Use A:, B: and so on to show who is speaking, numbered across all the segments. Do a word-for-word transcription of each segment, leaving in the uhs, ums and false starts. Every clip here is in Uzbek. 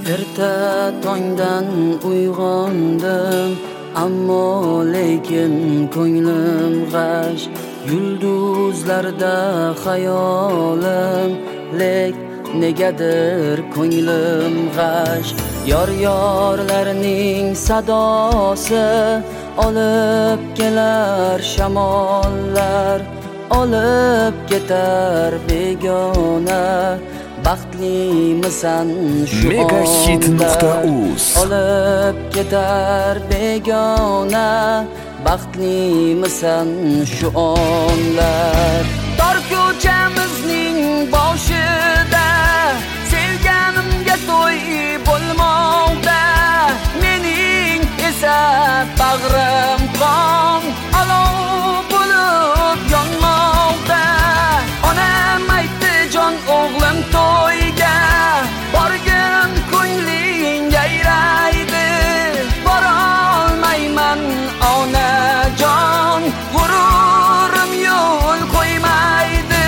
A: Erta tongdan uyg'ondim, ammo lekin ko'nglim g'ash. Yulduzlarda xayolim, lek negadir ko'nglim g'ash. Yor-yorlarning sadosi olib kelar shamollar, olib ketar begona. Baxtlimisan shu
B: megahit nuqta uz
A: olib ketar begona. Baxtlimisan shu onlar. Tor ko'chamizning boshida sevganimga to'y bo'lmoqda. Mening esa bag'rim qon olov bo'lib yonmoqda. Onam aytdi jon o'g'lim to'yga borgin ko'ngling yayraydi. Borolmayman onajon, g'ururim yo'l qo'ymaydi.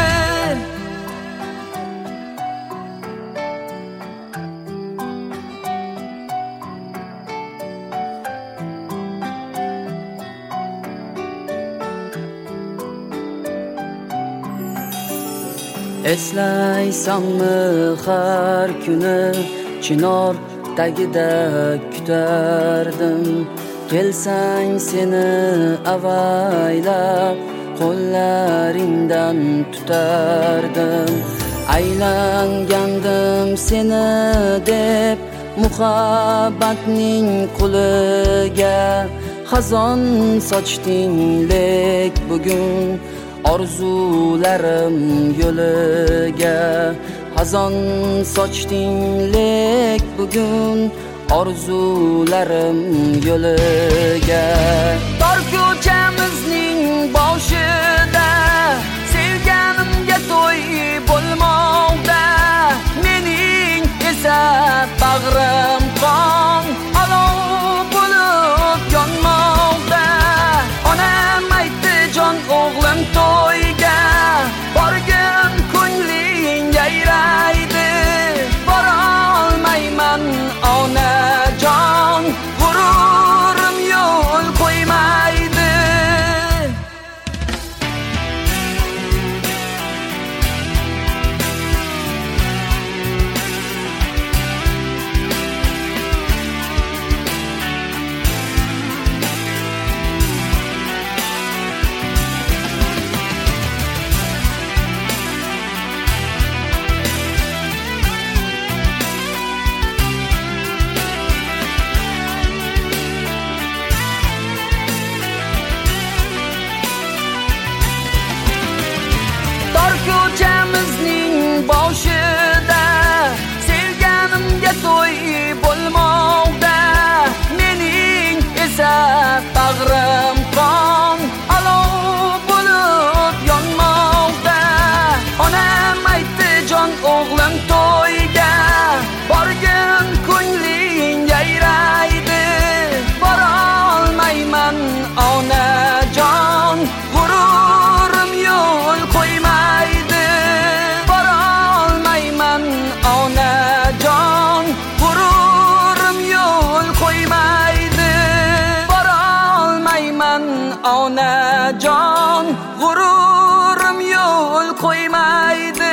A: Eslaysanmi har kuni chinor tagida kutardim. Kelsang seni avaylab qo'llaringdan tutardim. Aylangandim seni deb muhabbatning quliga. Xazon sochding lek bugun orzularim yo'liga. Xazon sochding lek bugun orzularim yo'liga. Tor ko'chamizning boshida sevganimga to'y bo'lmoqda. Mening esa bag'rim qon olov bo'lib yonmoqda. Onam aytdi jon o'g'lim to'yga borgin ko'ngling yayraydi. Borolmayman onajon, g'ururim yo'l qo'ymaydi. Ko'chamizning boshida sevganimga to'y bo'lmoqda. Mening esa bag'rim qon olov bo'lib yonmoqda. Onam aytdi jon o'g'lim to'yga borgin ko'ngling yayraydi. Borolmayman onajon, g'ururim yo'l qo'ymaydi. Borolmayman onajon, g'ururim yo'l qo'ymaydi. Borolmayman onajon, g'ururim yo'l qo'ymaydi.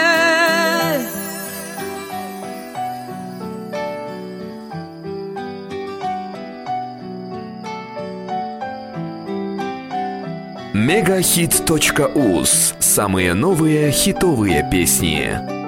B: мегахит точка уз. Самые новые хитовые песни.